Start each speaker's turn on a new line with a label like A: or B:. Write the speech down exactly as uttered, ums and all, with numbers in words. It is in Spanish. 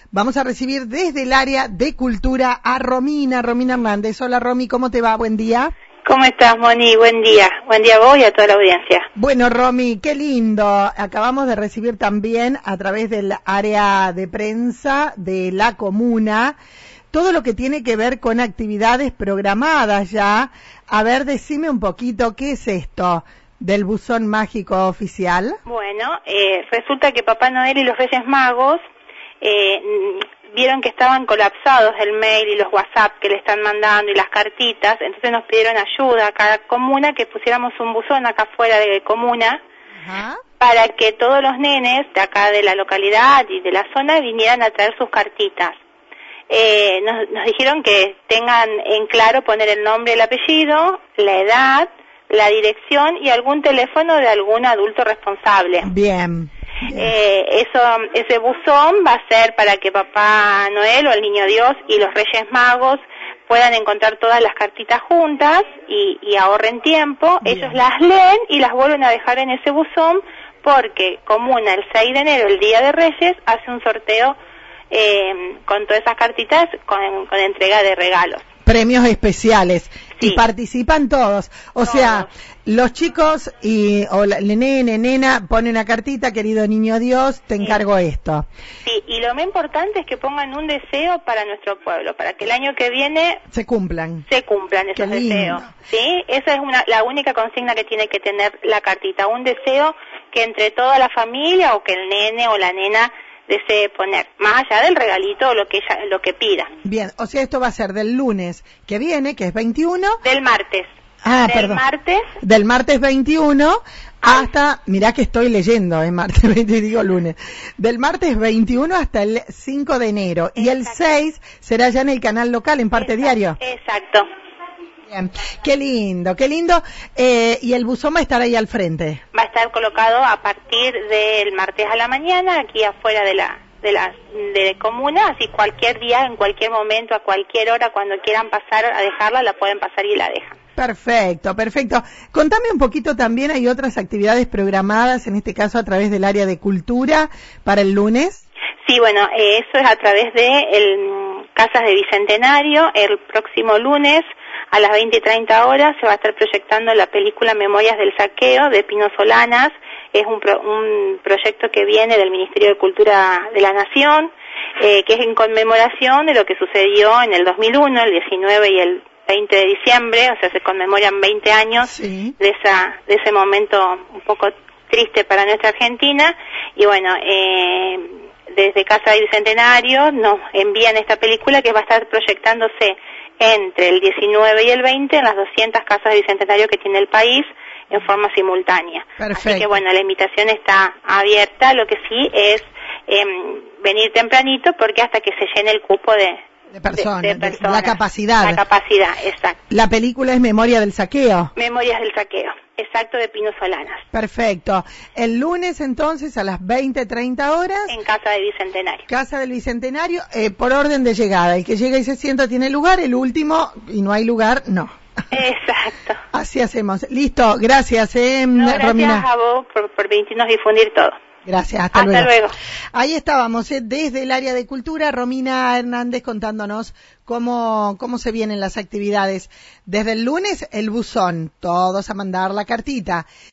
A: Vamos a recibir desde el área de cultura a Romina, Romina Hernández. Hola Romy, ¿cómo te va? Buen día.
B: ¿Cómo estás, Moni? Buen día. Buen día a vos y a toda la audiencia.
A: Bueno, Romy, qué lindo. Acabamos de recibir también a través del área de prensa de la comuna todo lo que tiene que ver con actividades programadas ya. A ver, decime un poquito, ¿qué es esto del buzón mágico oficial?
B: Bueno, eh, resulta que Papá Noel y los Reyes Magos eh, vieron que estaban colapsados el mail y los WhatsApp que le están mandando y las cartitas, entonces nos pidieron ayuda a cada comuna que pusiéramos un buzón acá afuera de comuna. Ajá. Para que todos los nenes de acá de la localidad y de la zona vinieran a traer sus cartitas. Eh, nos, nos dijeron que tengan en claro poner el nombre, el apellido, la edad, la dirección y algún teléfono de algún adulto responsable.
A: Bien.
B: Eh, eso, ese buzón va a ser para que Papá Noel o el Niño Dios y los Reyes Magos puedan encontrar todas las cartitas juntas y, y ahorren tiempo. Bien. Ellos las leen y las vuelven a dejar en ese buzón porque Comuna el seis de enero, el Día de Reyes, hace un sorteo eh, con todas esas cartitas con, con entrega de regalos. Premios especiales.
A: Sí. Y participan todos. O todos. sea, los chicos y o la, el nene, nena, ponen una cartita, querido Niño Dios, te encargo sí. esto.
B: Sí, y lo más importante es que pongan un deseo para nuestro pueblo, para que el año que viene
A: se cumplan.
B: Se cumplan esos deseos. Sí, esa es una, la única consigna que tiene que tener la cartita, un deseo que entre toda la familia o que el nene o la nena desee poner, más allá del regalito o lo que ella, lo que pida.
A: Bien, o sea, esto va a ser del lunes que viene, que es veintiuno.
B: Del martes.
A: Ah,
B: del
A: perdón.
B: martes.
A: Del martes veintiuno hasta, mirá que estoy leyendo, eh, martes veinte, digo lunes. Del martes veintiuno hasta el cinco de enero. Exacto. Y el seis será ya en el canal local, en Parte
B: Exacto.
A: Diario.
B: Exacto.
A: Bien, qué lindo, qué lindo. Eh, y el buzón va a estar ahí al frente.
B: Va a estar colocado a partir del martes a la mañana, aquí afuera de la de la de comuna, así cualquier día, en cualquier momento, a cualquier hora, cuando quieran pasar a dejarla, la pueden pasar y la dejan.
A: Perfecto, perfecto. Contame un poquito también, hay otras actividades programadas, en este caso a través del área de cultura, para el lunes.
B: Sí, bueno, eh, eso es a través de el, Casas de Bicentenario. El próximo lunes a las veinte y treinta horas se va a estar proyectando la película Memorias del Saqueo de Pino Solanas. Es un, pro, un proyecto que viene del Ministerio de Cultura de la Nación, eh, que es en conmemoración de lo que sucedió en el dos mil uno, el diecinueve y el veinte de diciembre, o sea, se conmemoran veinte años sí. de esa de ese momento un poco triste para nuestra Argentina. Y bueno, eh, desde Casa de Bicentenario nos envían esta película que va a estar proyectándose entre el diecinueve y el veinte en las doscientas casas de Bicentenario que tiene el país en forma simultánea. Perfecto. Así que bueno, la invitación está abierta, lo que sí es eh, venir tempranito porque hasta que se llene el cupo de,
A: de, personas,
B: de, de personas.
A: La capacidad.
B: La capacidad, exacto.
A: La película es Memoria del Saqueo.
B: Memorias del Saqueo, exacto, de Pino Solanas.
A: Perfecto. El lunes entonces a las veinte, treinta horas.
B: En Casa del Bicentenario.
A: Casa del Bicentenario, eh, por orden de llegada. El que llega y se sienta tiene lugar, el último, y no hay lugar, no.
B: Exacto.
A: Así hacemos. Listo, gracias, eh,
B: no, gracias
A: Romina.
B: a vos por permitirnos difundir todo.
A: Gracias, hasta,
B: hasta
A: luego.
B: luego.
A: Ahí estábamos, eh, desde el área de cultura, Romina Hernández contándonos cómo, cómo se vienen las actividades. Desde el lunes, el buzón, todos a mandar la cartita.